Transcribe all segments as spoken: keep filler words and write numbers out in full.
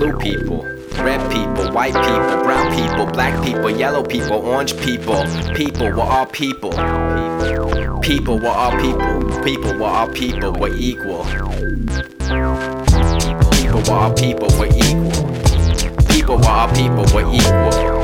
blue people, red people, white people, brown people, black people, yellow people, orange people. People, we're all people. People, we're all people. People, we're all people, we're equal. People, we're all people, we're equal. People, we're all people, we're equal.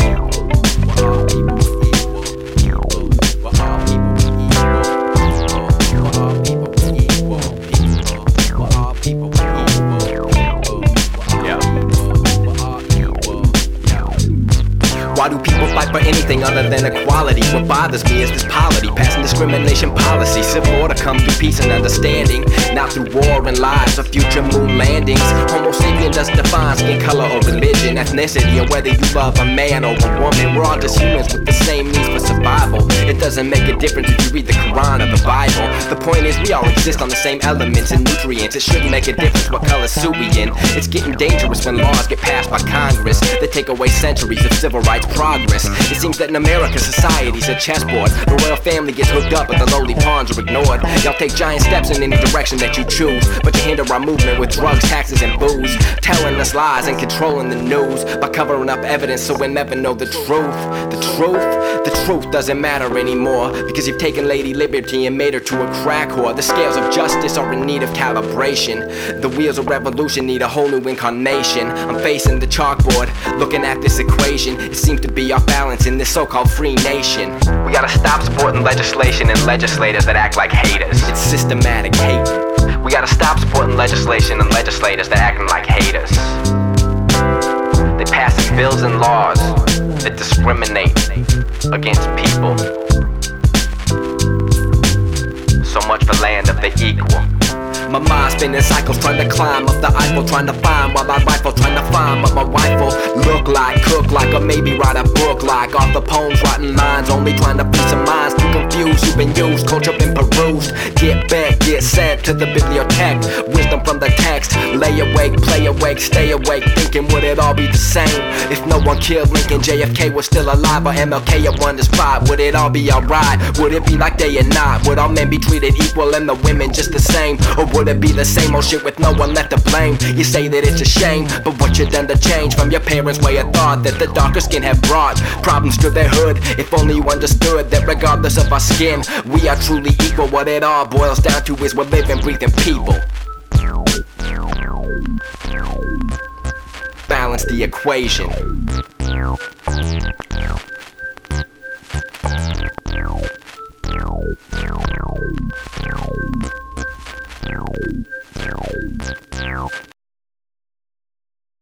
Why do people fight for anything other than equality? What bothers me is this polity, passing discrimination policy. Civil order comes through peace and understanding, not through war and lies or future moon landings. Homo sapien doesn't define skin color or religion, ethnicity, or whether you love a man or a woman. We're all just humans with the same needs for survival. It doesn't make a difference if you read the Quran or the Bible. The point is we all exist on the same elements and nutrients. It shouldn't make a difference what color suit we in. It's getting dangerous when laws get passed by Congress that take away centuries of civil rights progress. It seems that in America, society's a chessboard. The royal family gets hooked up, but the lowly pawns are ignored. Y'all take giant steps in any direction that you choose, but you hinder our movement with drugs, taxes, and booze. Telling us lies and controlling the news by covering up evidence so we'll never know the truth. The truth? The truth doesn't matter anymore, because you've taken Lady Liberty and made her to a crack whore. The scales of justice are in need of calibration. The wheels of revolution need a whole new incarnation. I'm facing the chalkboard, looking at this equation. It seems to be off balance in this so-called free nation. We gotta stop supporting legislation and legislators that act like haters. It's systematic hate. We gotta stop supporting legislation and legislators that acting like haters. They passing bills and laws that discriminate against people. So much for land of the equal. My mind's spinning cycles, trying to climb up the Eiffel, trying to find while I rifle, trying to find what my wife will look like, cook like, or maybe write a book like. Off the poems, writing lines, only trying to free some minds too confused. You've been used, culture been perused. Get back, get sent to the bibliothèque. Wisdom from the text. Lay awake, play awake, stay awake, thinking would it all be the same if no one killed Lincoln? J F K was still alive, or M L K at one spot. Would it all be alright? Would it be like day and night? Would all men be treated equal and the women just the same? Or would it be the same old shit with no one left to blame? You say that it's a shame, but what you done to change from your parents' way of thought that the darker skin have brought problems to their hood? If only you understood that regardless of our skin, we are truly equal. What it all boils down to is we're living, breathing people. Balance the equation. Meow.